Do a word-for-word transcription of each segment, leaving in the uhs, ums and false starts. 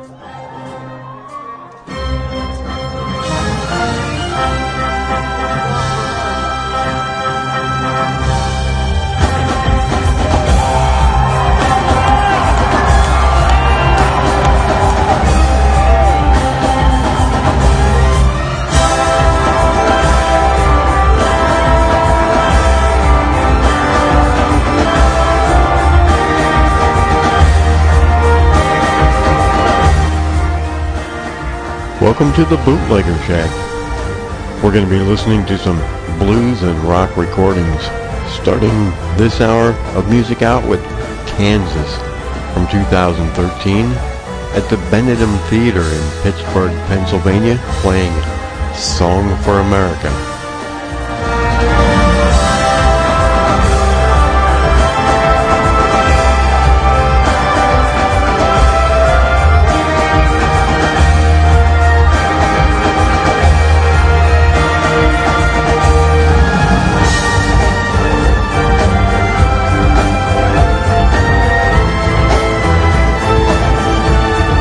Welcome to the Bootlegger Shack. We're going to be listening to some blues and rock recordings, starting this hour of music out with Kansas from two thousand thirteen at the Benedum Theater in Pittsburgh, Pennsylvania, playing Song for America.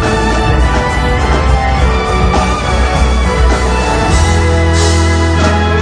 Thank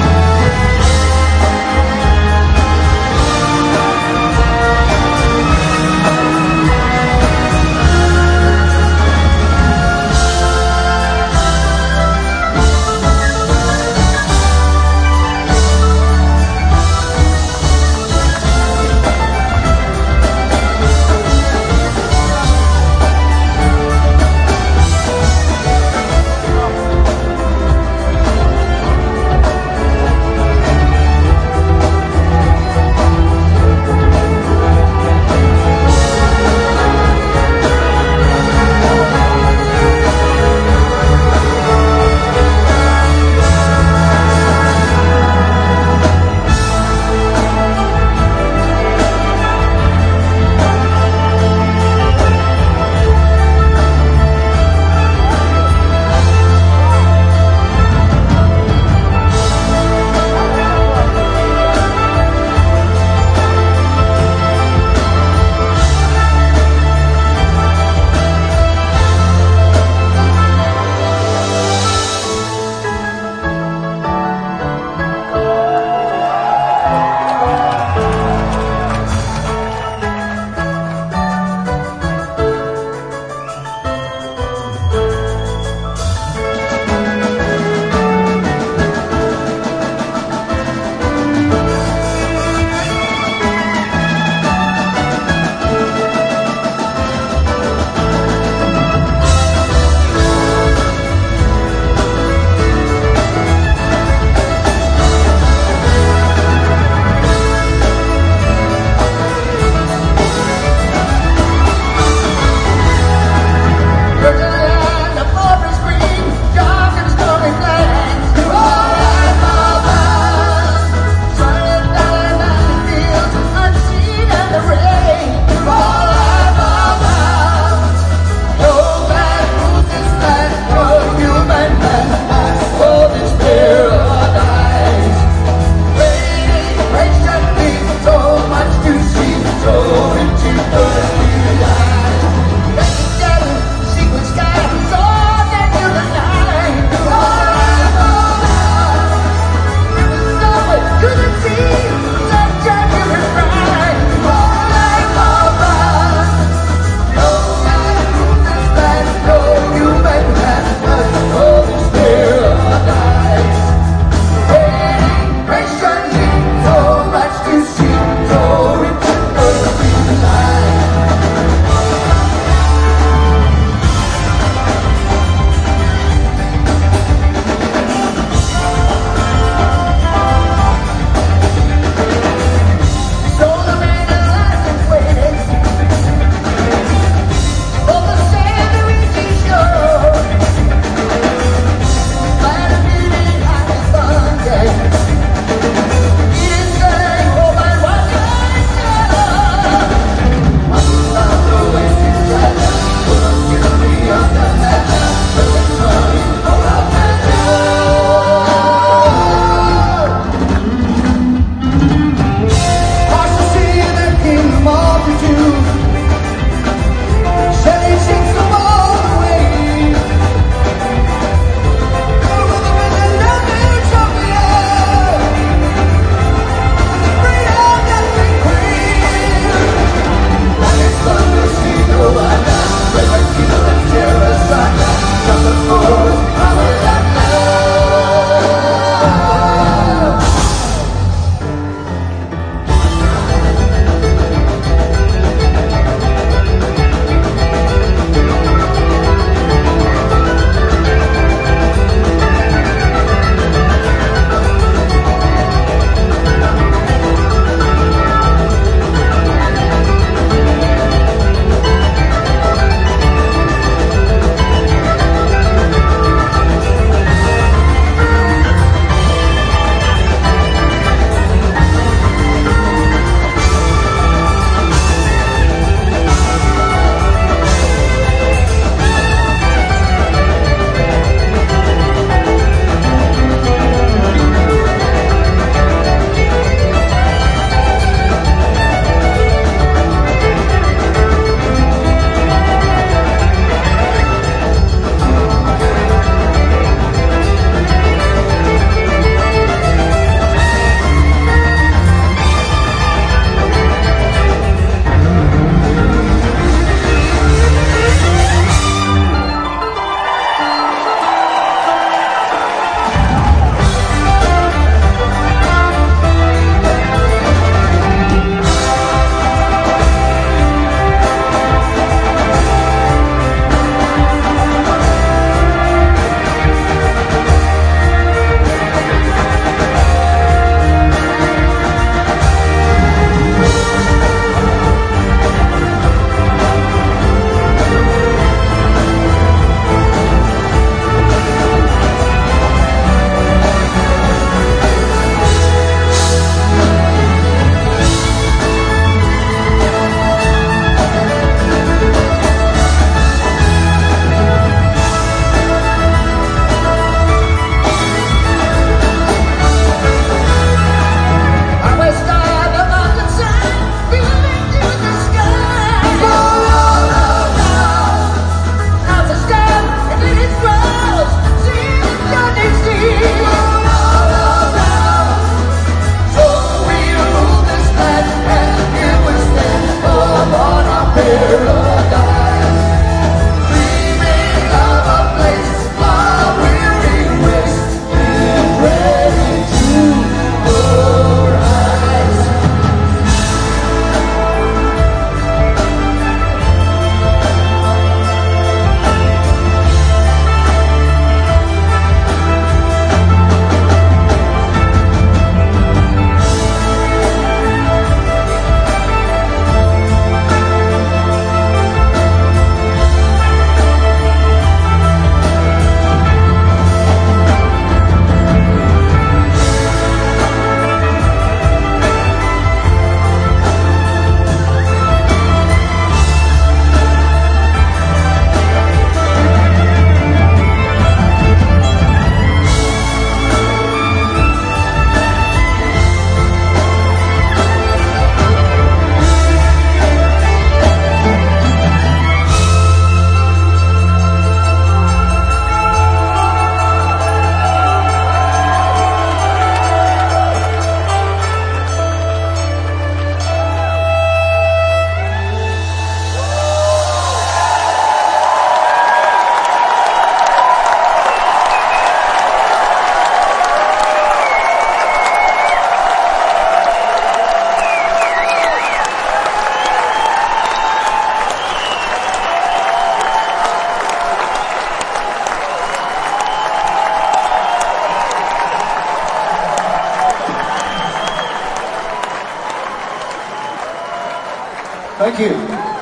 Thank you.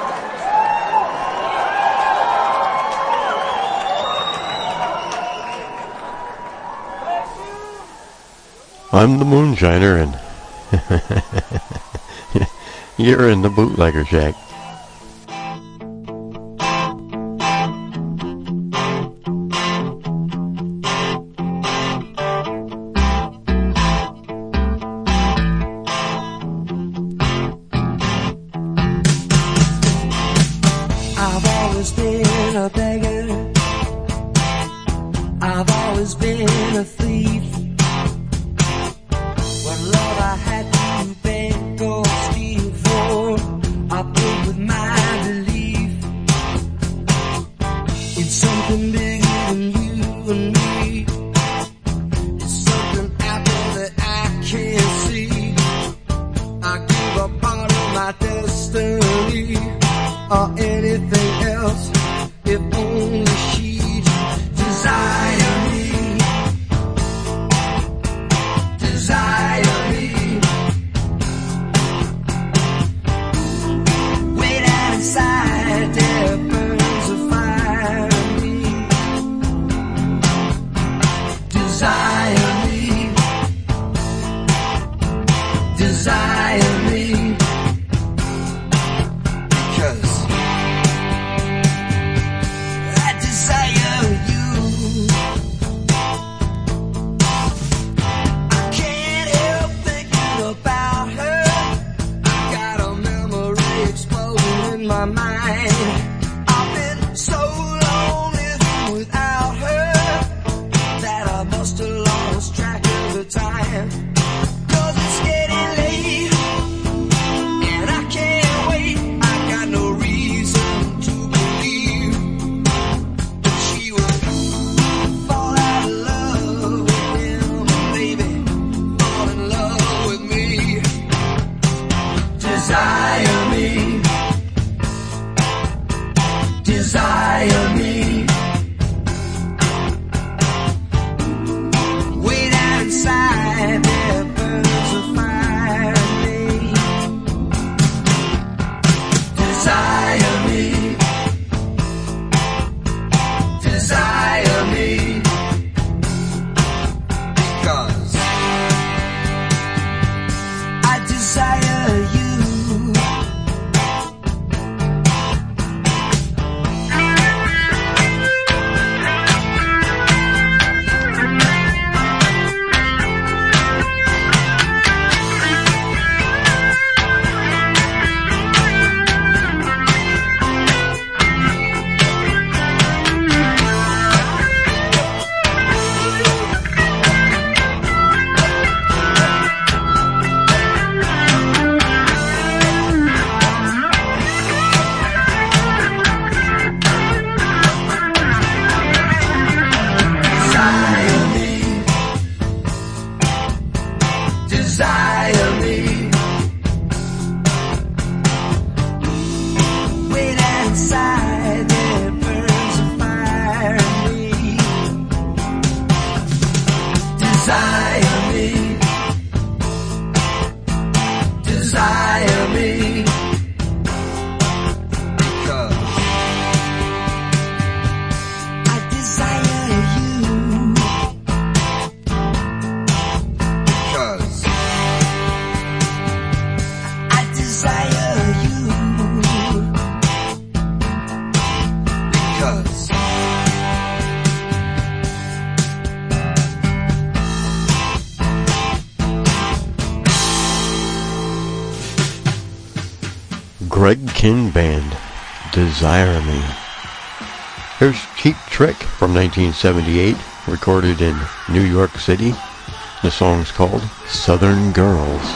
I'm the Moonshiner, and you're in the Bootlegger Shack. I've always been a beggar. I've always been a thief. What love I had to beg or steal for, I paid with my belief in something bigger than you and me. It's something out there that I can't see. I give up part of my destiny or anything else, if only she'd desire me, desire me. Way down inside there burns a fire in me. Desire me, desire me. Because I desire you. I can't help thinking about her. I got a memory exploding in my mind. I've been so lonely without her that I must have lost track of the time. 'Cause it's getting late and I can't wait. I got no reason to believe that she would fall out of love with him, baby, fall in love with me. Desire me, desire me. Way down inside there burns a fire in me. Desire me, desire me. Because I desire you. Desire me, desire me. Way down inside there burns a fire in me. Desire me, desire me. Because I desire you. Because I desire you. Because Greg Kihn Band, Desire Me. Here's Cheap Trick from nineteen seventy-eight, recorded in New York City. The song's called Southern Girls.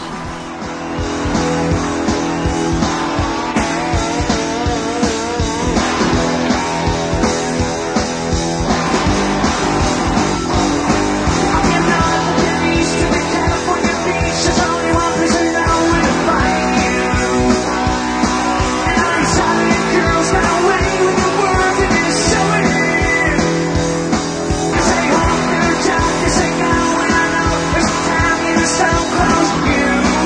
So close to you.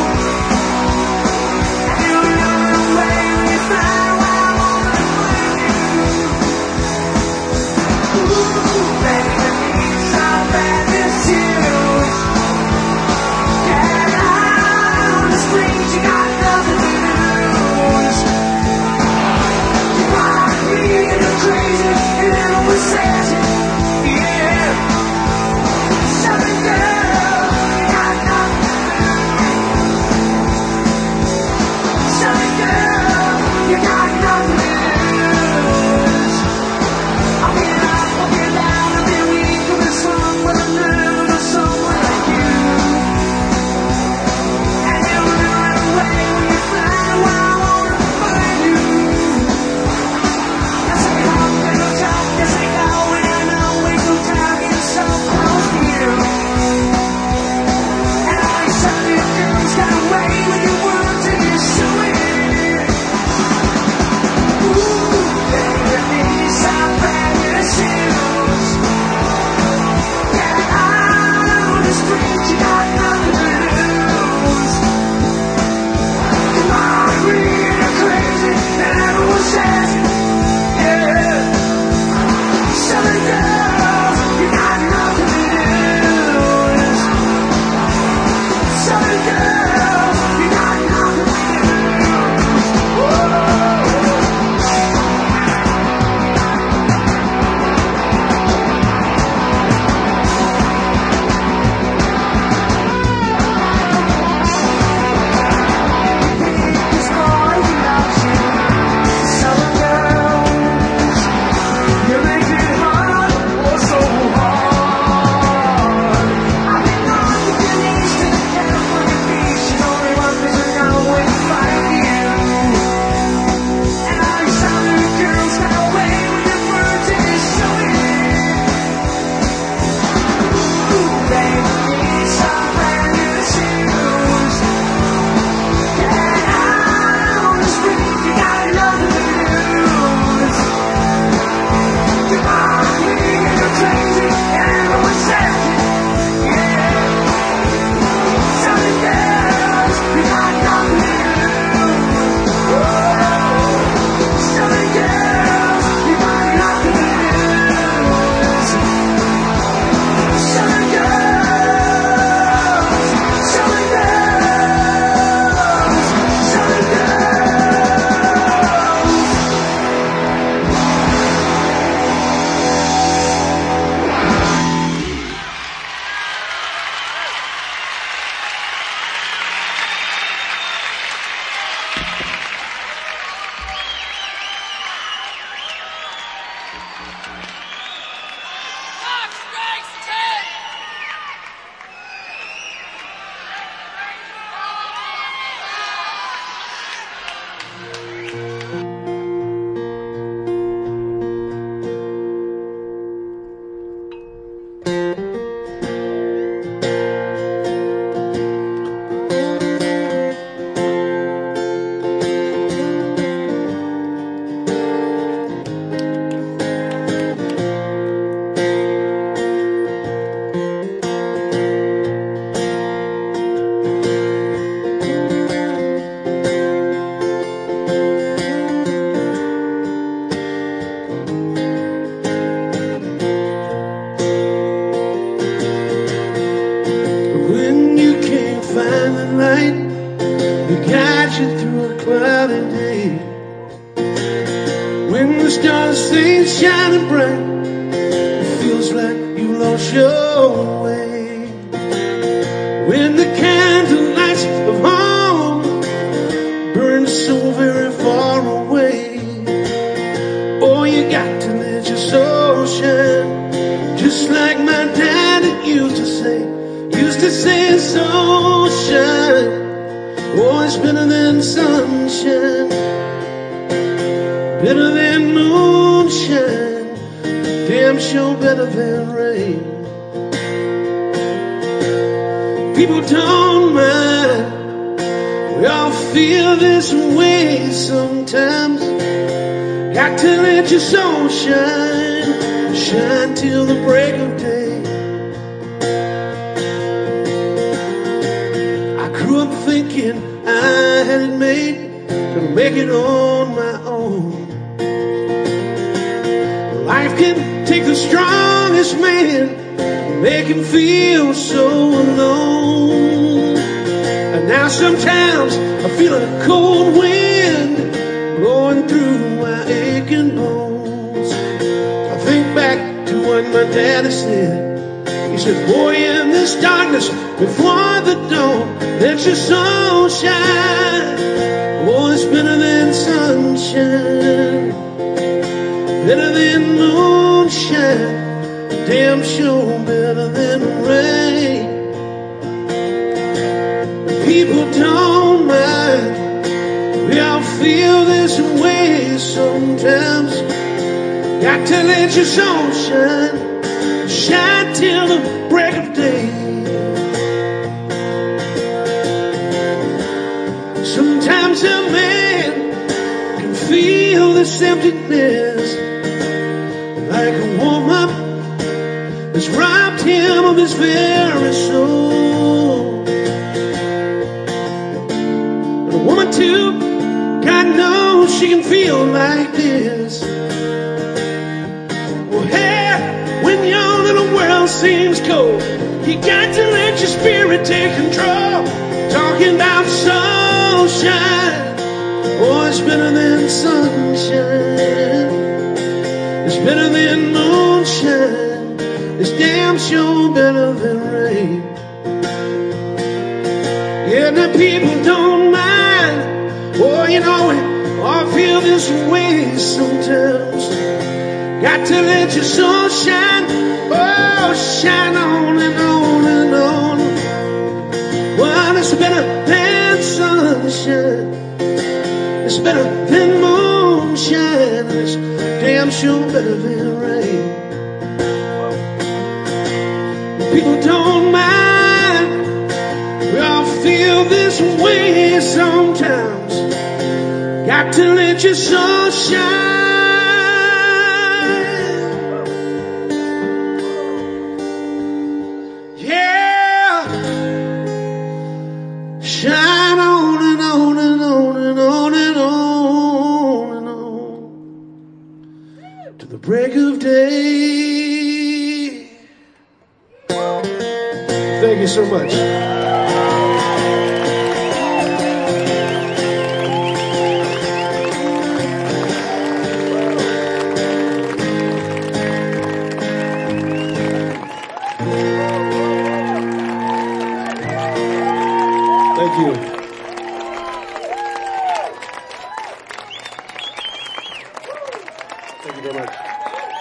Thank you very much.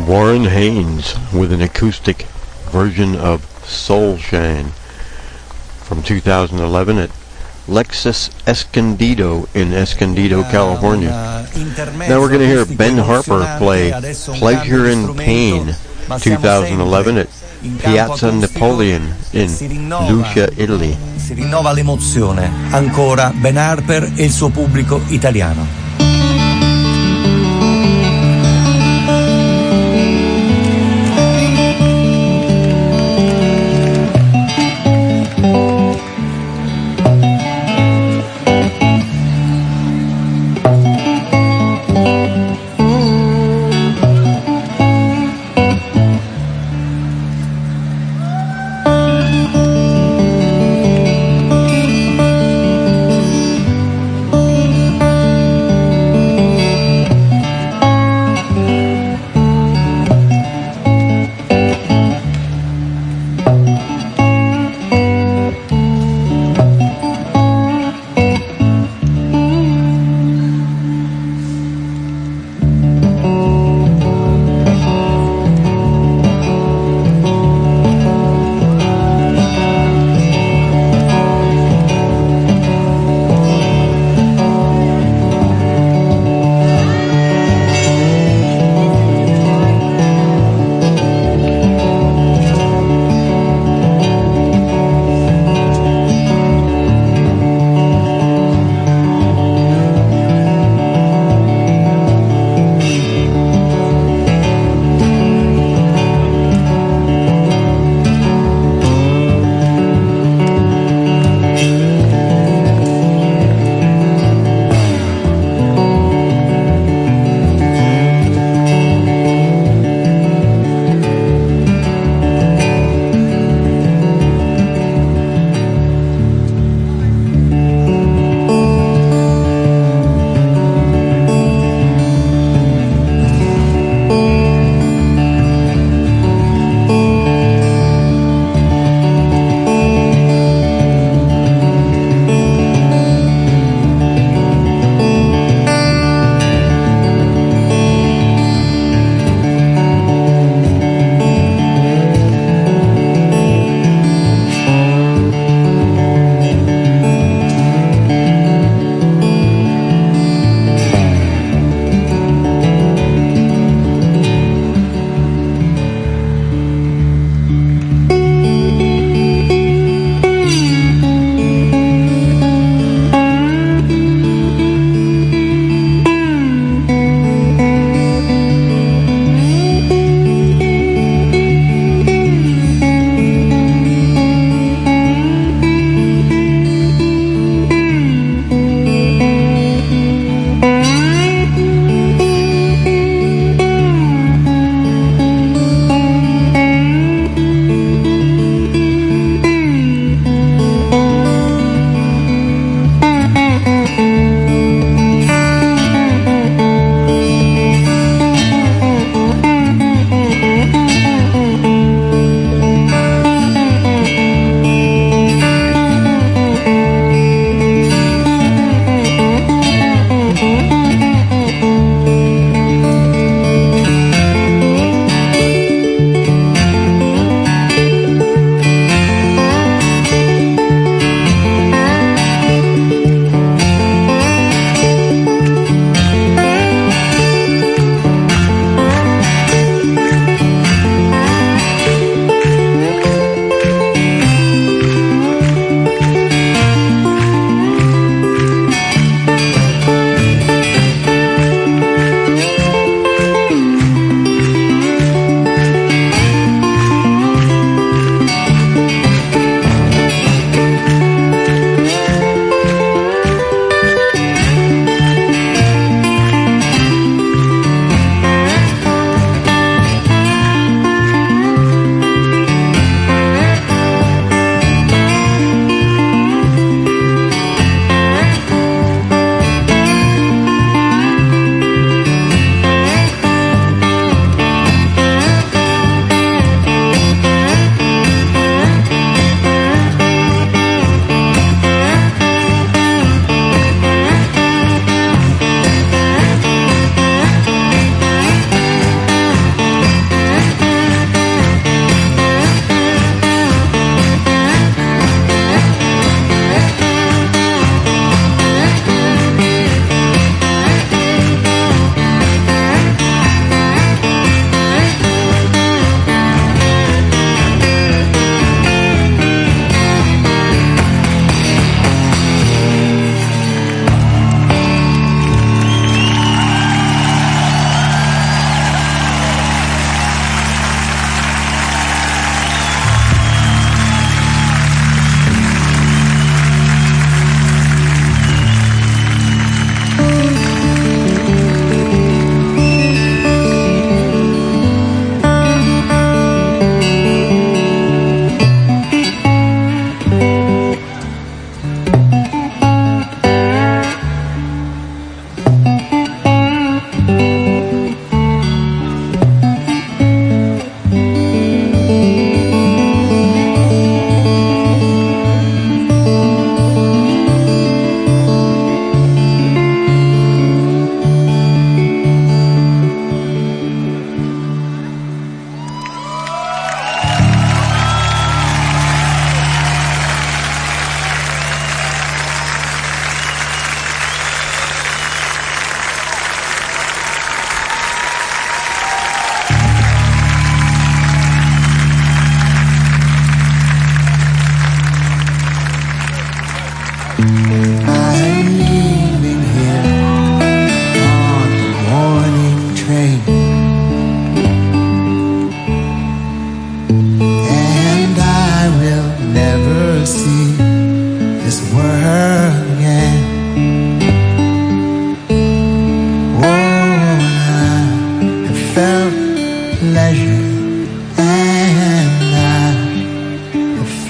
Warren Haynes with an acoustic version of Soul Shine from two thousand eleven at Lexus Escondido in Escondido, California. Now we're going to hear Ben Harper play Pleasure and Pain two thousand eleven at Piazza Napoleon in Lucia, Italy. Si rinnova l'emozione, ancora Ben Harper e il suo pubblico italiano.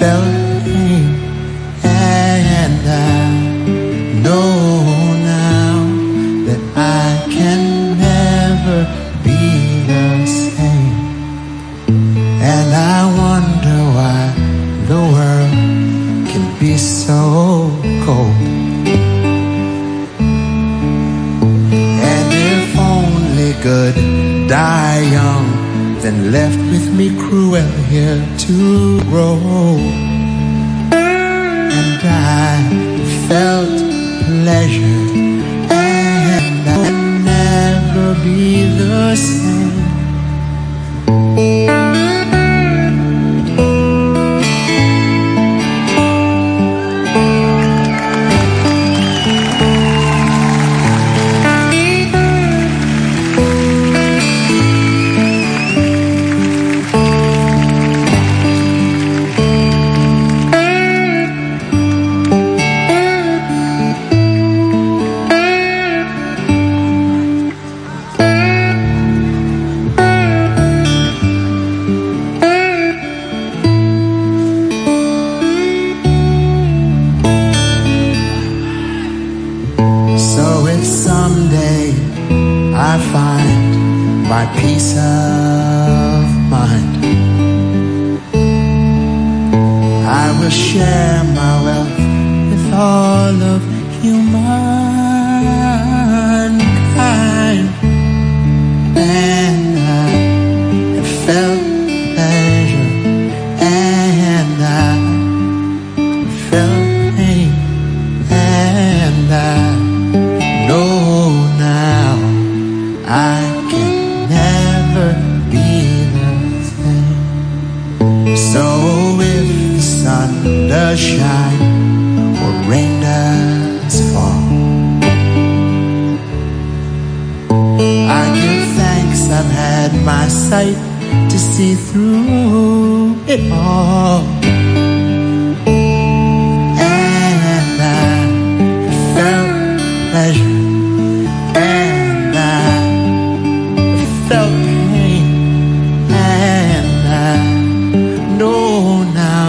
felt pain, and I know now that I can never be the same. And I wonder why the world can be so cold. And if only good die young, then left with me cruel here to grow. And I felt pleasure, and I'll never be the same. Peace of mind, I will share my wealth with all of humankind. And I have felt pleasure, and I felt pain, and I know now I does shine or rain does fall, I give thanks I've had my sight to see through it all. And I felt pleasure, and I felt pain, and I know now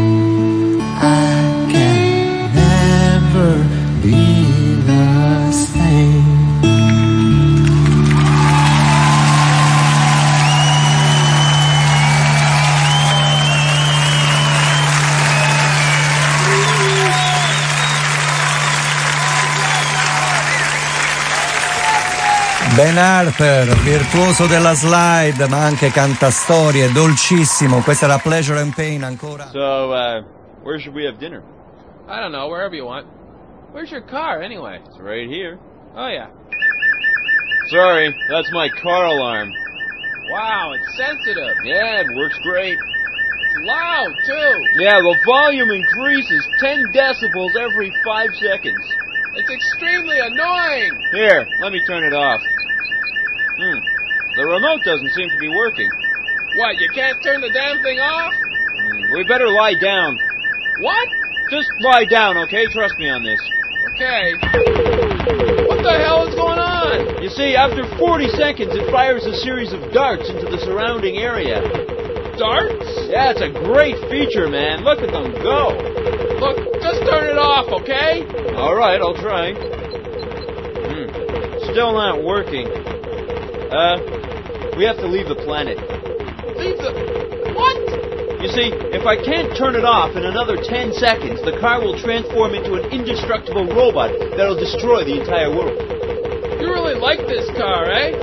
Ben Harper, virtuoso della slide, ma anche cantastorie, dolcissimo. Questa era Pleasure and Pain ancora. So, uh, where should we have dinner? I don't know, wherever you want. Where's your car, anyway? It's right here. Oh, yeah. Sorry, that's my car alarm. Wow, it's sensitive. Yeah, it works great. It's loud, too. Yeah, the volume increases ten decibels every five seconds. It's extremely annoying. Here, let me turn it off. Hmm, the remote doesn't seem to be working. What, you can't turn the damn thing off? Hmm, we better lie down. What? Just lie down, okay? Trust me on this. Okay. What the hell is going on? You see, after forty seconds, it fires a series of darts into the surrounding area. Darts? Yeah, it's a great feature, man. Look at them go. Look, just turn it off, okay? All right, I'll try. Hmm, still not working. Uh, we have to leave the planet. Leave the... What? You see, if I can't turn it off in another ten seconds, the car will transform into an indestructible robot that'll destroy the entire world. You really like this car, eh?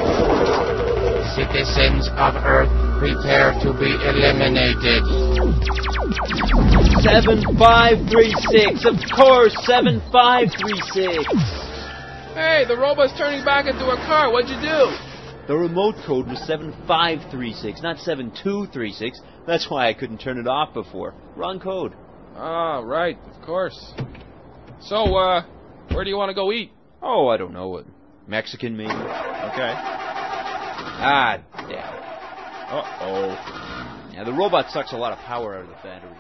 Citizens of Earth, prepare to be eliminated. seven five three six, of course, seven five three six. Hey, the robot's turning back into a car. What'd you do? The remote code was seven five three six, not seven two three six. That's why I couldn't turn it off before. Wrong code. Ah, right, of course. So, uh, where do you want to go eat? Oh, I don't know. What, Mexican, maybe? Okay. Ah, damn. Uh-oh. Yeah, the robot sucks a lot of power out of the battery.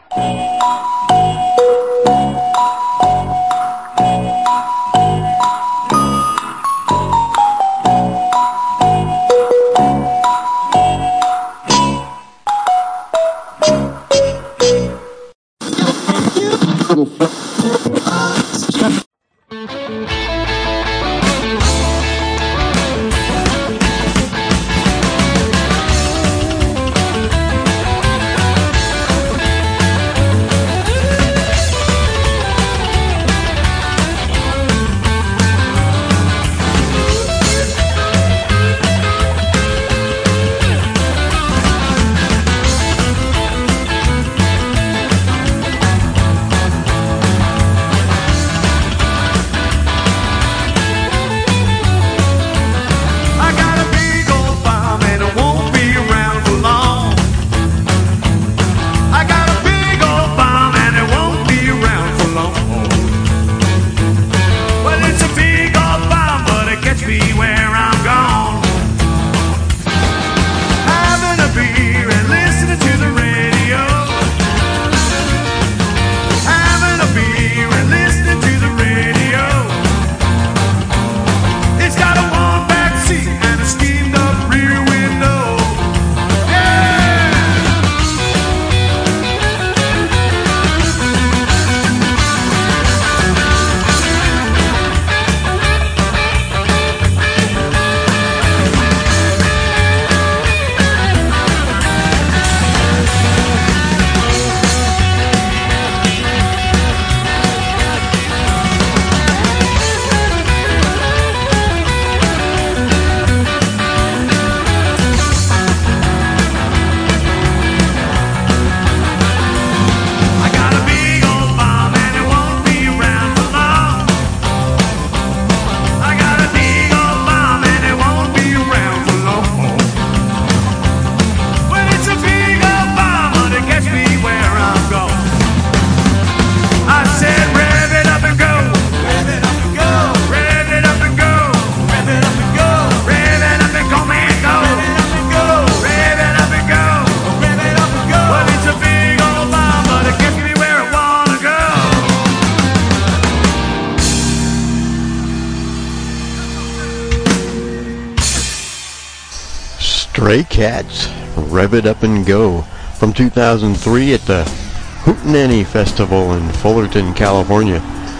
Stray Cats, Rev It Up and Go, from two thousand three at the Hootenanny Festival in Fullerton, California.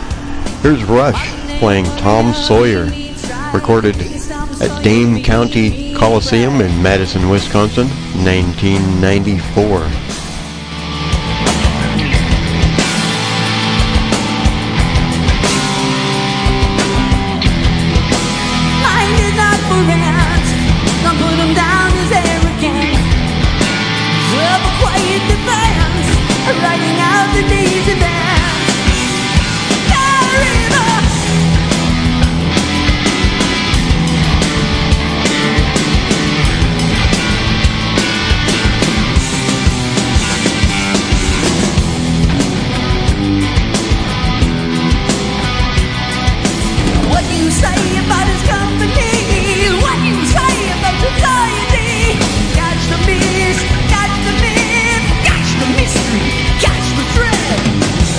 Here's Rush playing Tom Sawyer, recorded at Dane County Coliseum in Madison, Wisconsin, nineteen ninety-four. Catch the mystery, catch the thread.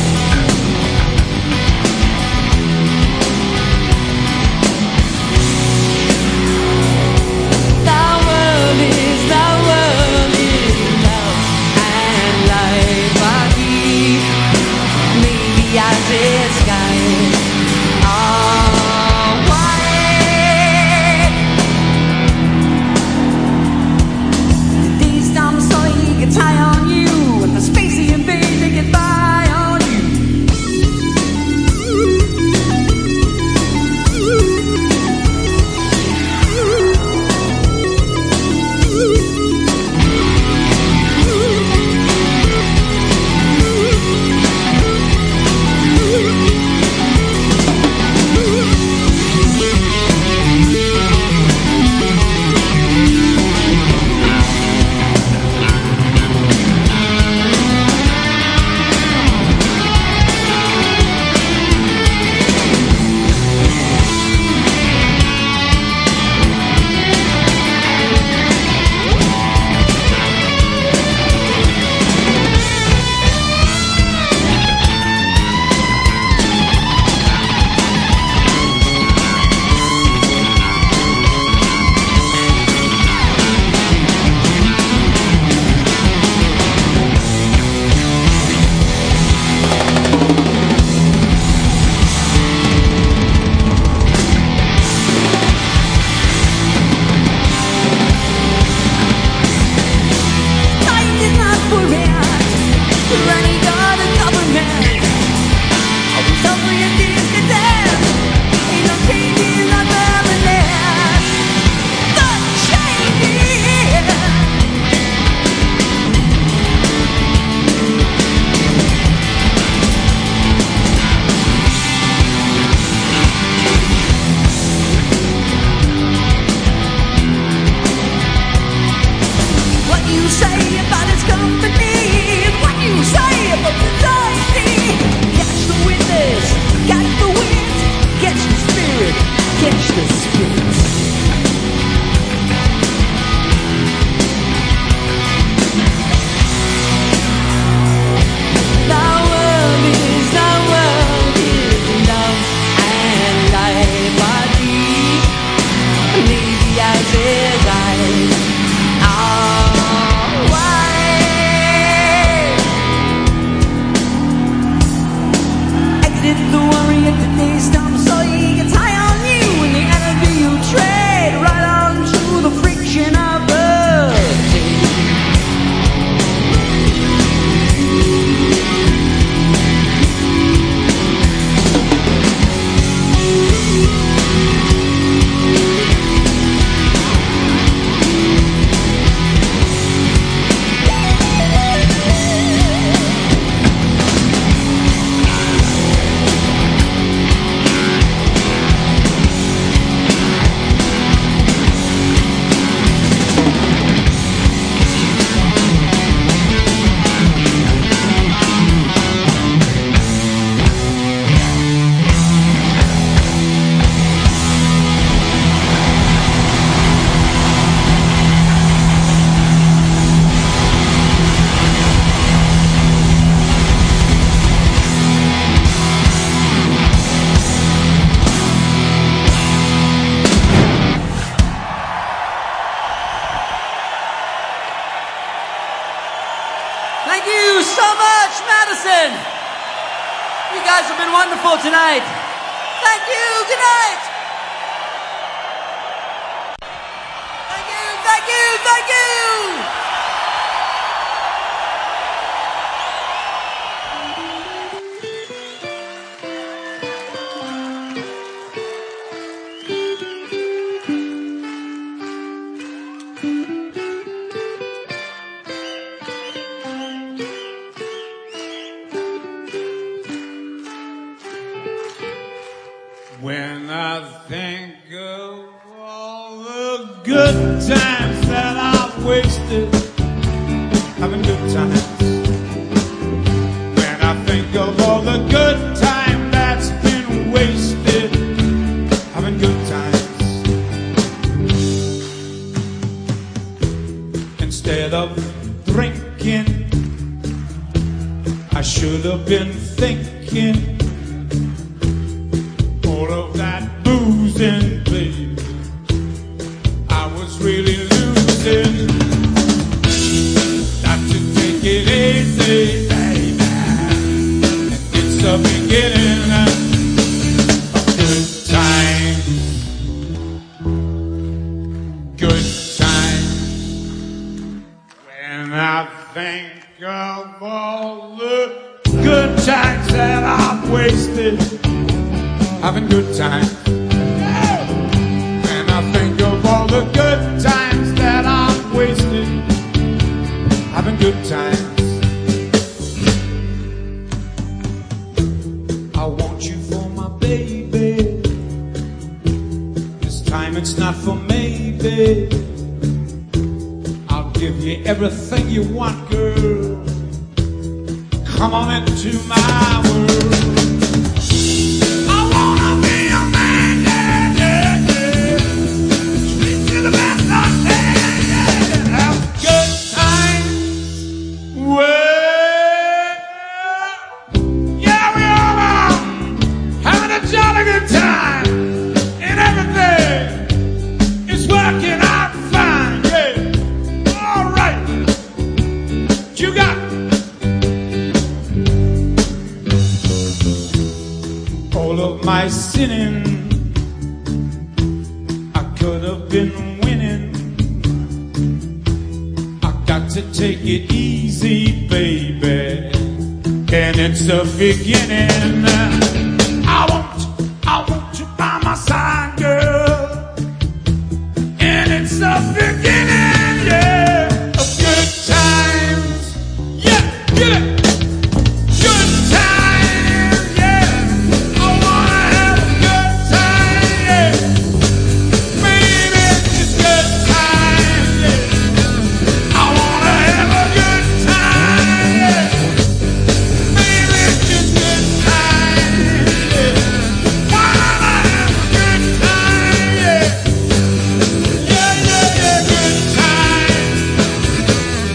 money or the government. Always over your deeds to death. Ain't no changing our permanent. The changing. What you say about its company, what you say about society. Catch the witness, catch the wind, catch the spirit, catch the spirit. The world is, the world is love and life are deep. Maybe as is I. Exit the worry at today's time, so he gets high on you and the energy you trade right on to the friction of the day. Thank you so much, Madison. You guys have been wonderful tonight. Thank you. Good night. Thank you. Thank you. Thank you. When I think of all the good times that I've wasted, having good times. When I think of all the good time that's been wasted, having good times. Instead of drinking, I should have been thinking. All of that boozing, baby, I was really losing. Got to take it easy, baby. It's the beginning of good times. Good times. When I think of all the good times that I've wasted, having good times. And I think of all the good times that I've wasted, having good times. I want you for my baby. This time it's not for maybe. I'll give you everything you want, girl. Come on into my world. My sinning, I could have been winning. I got to take it easy, baby. and it's the beginning. I want, I want you by my side, girl, and it's the beginning, yeah, of good times. Yeah, get it. Good times, yeah. I wanna have a good time, yeah. Baby, it's good times, yeah. I wanna have a good time, yeah. Baby, it's good times, yeah. Wanna have a good time, yeah. Yeah, yeah, yeah, good times.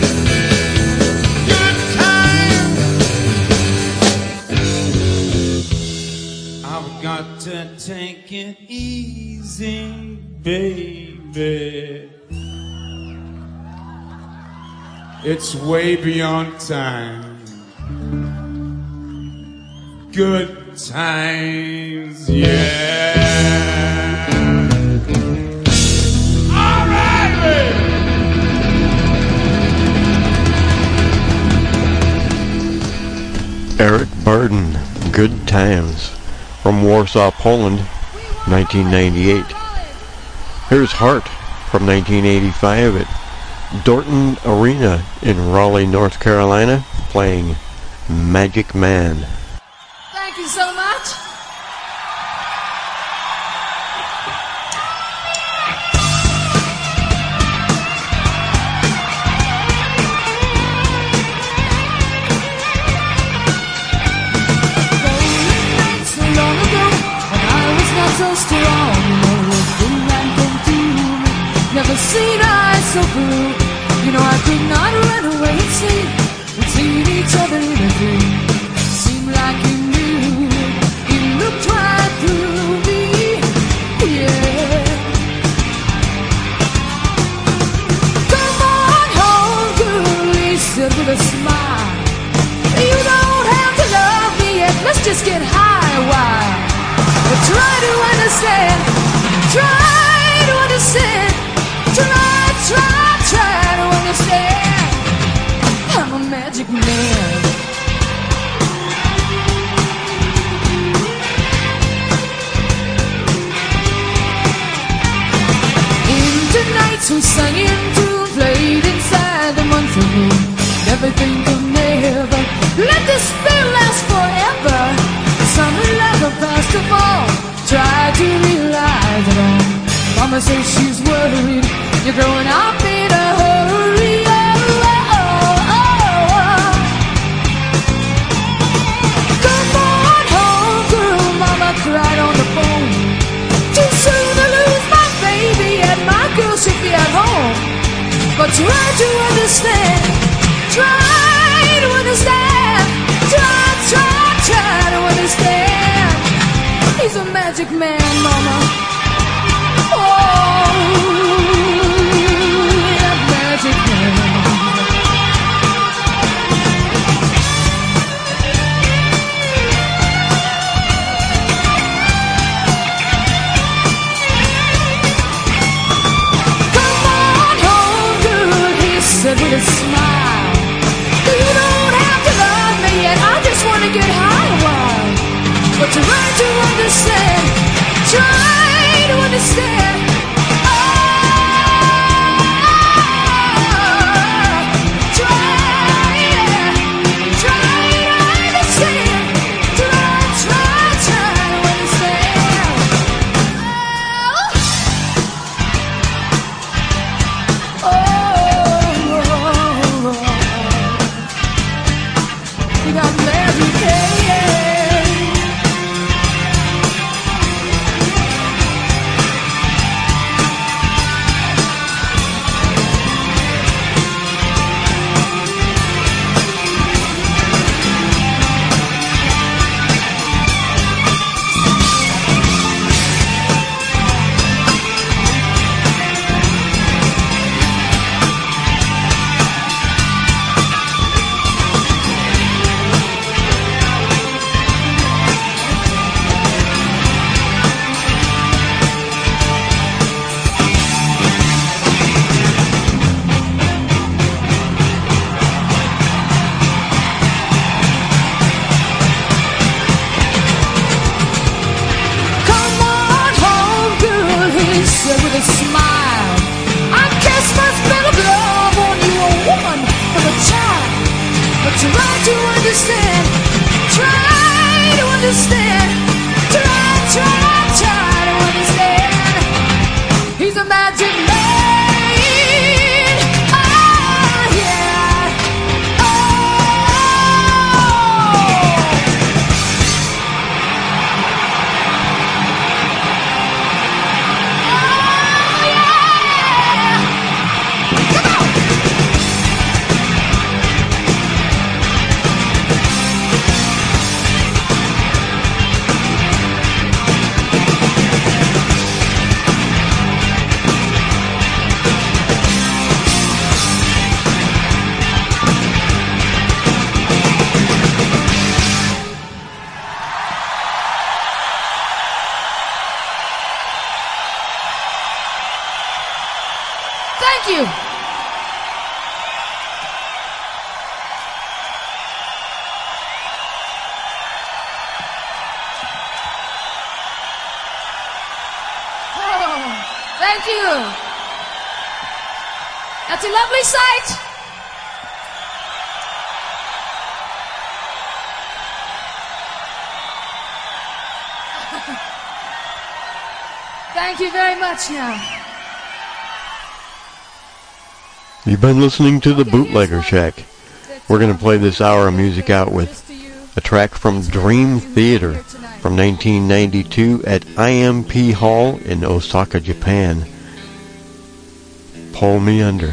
Good times. I've got to take it easy, baby. It's way beyond time. Good times, yeah. All right, baby. Eric Barden, Good Times, from Warsaw, Poland, nineteen ninety-eight. Here's Heart from nineteen eighty-five at Dorton Arena in Raleigh, North Carolina, playing Magic Man. Thank you so much. So long ago, when I was not so strong, no thing ran came to me. Never seen eyes so blue. You know I could not run away and see. We'd seen each other in a dream. Seemed like he knew. He looked right through me. Yeah. Come on home, girl, he said with a smile. You don't have to love me yet. Let's just get high a while. But try to understand. Try to understand. Try, try, try to understand. I'm a magic man. In the nights we sang in tune, played inside the monthly moon. Everything could never let this spell last forever. The summer like a past of all. Try to realize it all. Mama says she's worried. You're growing up in a hurry. Oh, oh, oh, oh. Come on home, girl. Mama cried on the phone. Too soon to lose my baby, and my girl should be at home. But try to understand. Try to understand. Try, try, try to understand. He's a magic man, mama. Oh, that magic man. Come on home, girl, he said with a smile. You don't have to love me yet, I just want to get high a while. But try to understand, try to understand. Oh, try, yeah, try to understand. Try, try, try to understand. Oh, oh, oh. You got Mary Kay. understand. Try to understand. Try, try, try to understand. He's a magic man. Oh, yeah. Thank you. Oh, thank you. That's a lovely sight. Thank you very much now. You've been listening to the Bootlegger Shack. We're going to play this hour of music out with a track from Dream Theater from nineteen ninety-two at I M P Hall in Osaka, Japan. Pull Me Under.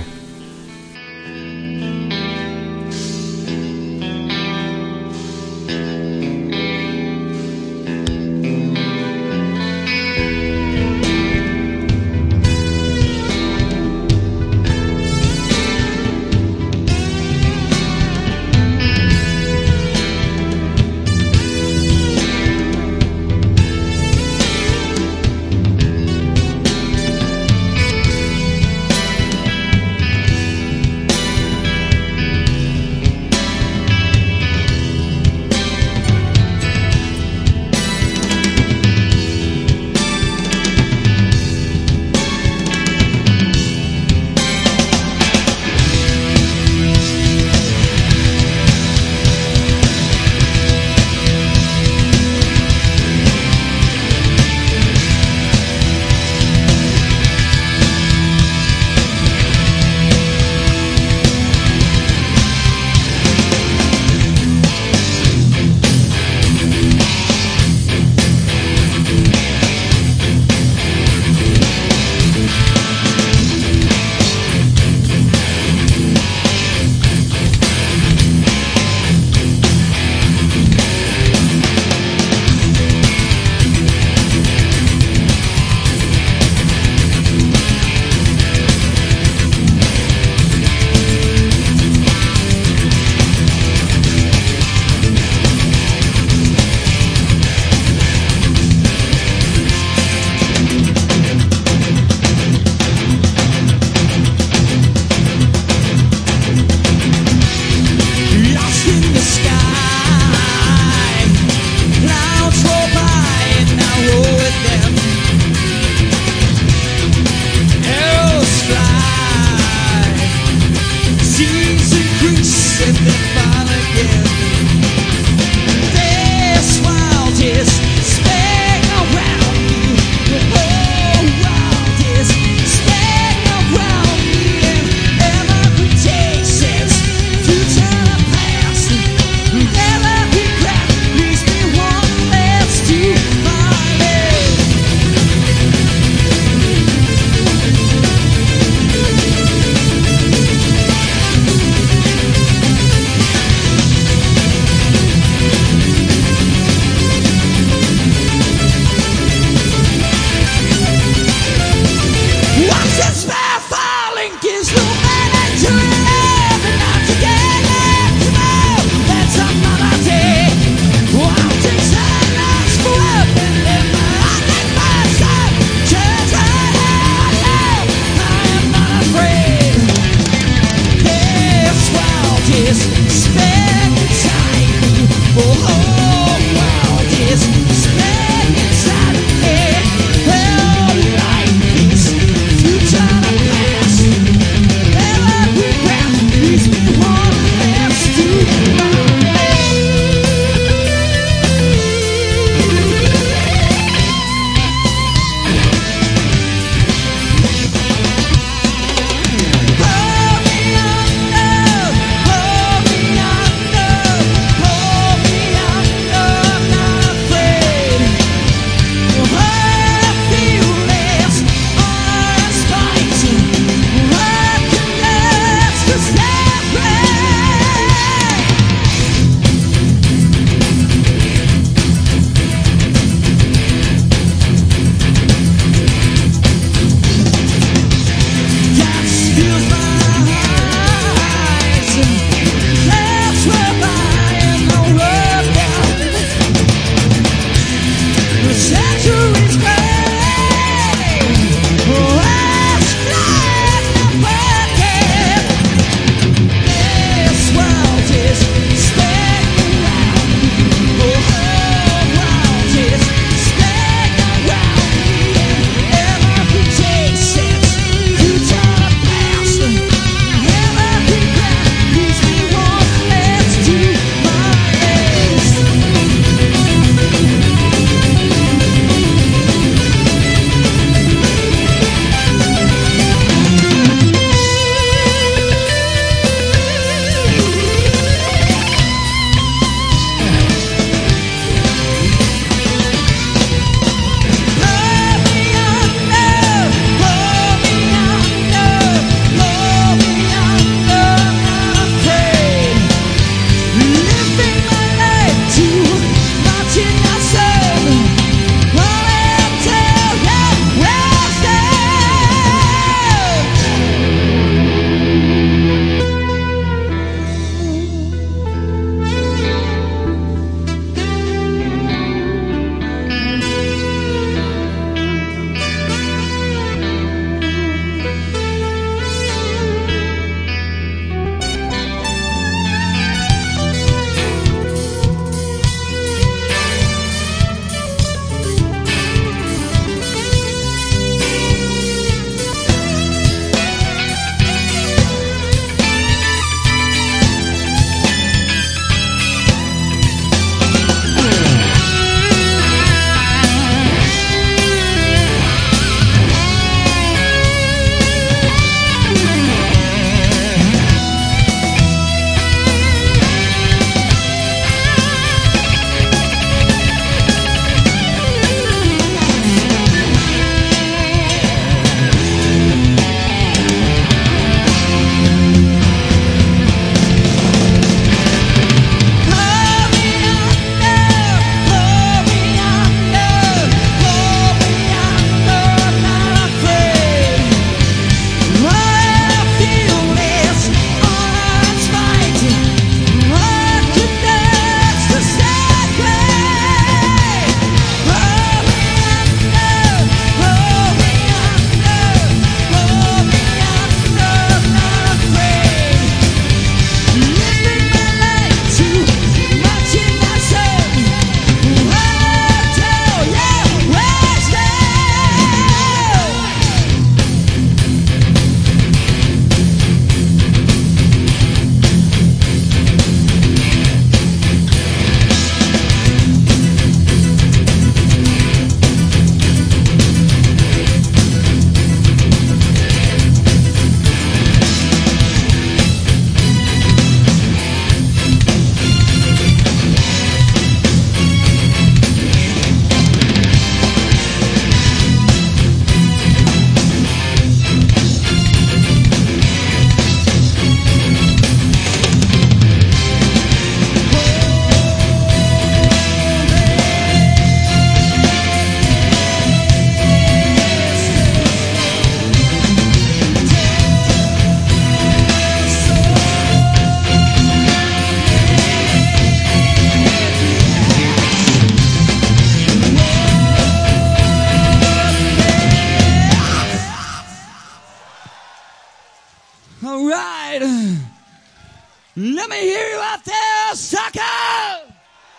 Let me hear you out there, sucker!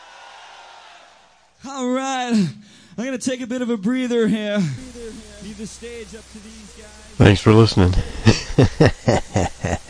All right, I'm going to take a bit of a breather here. Leave the stage up to these guys. Thanks for listening.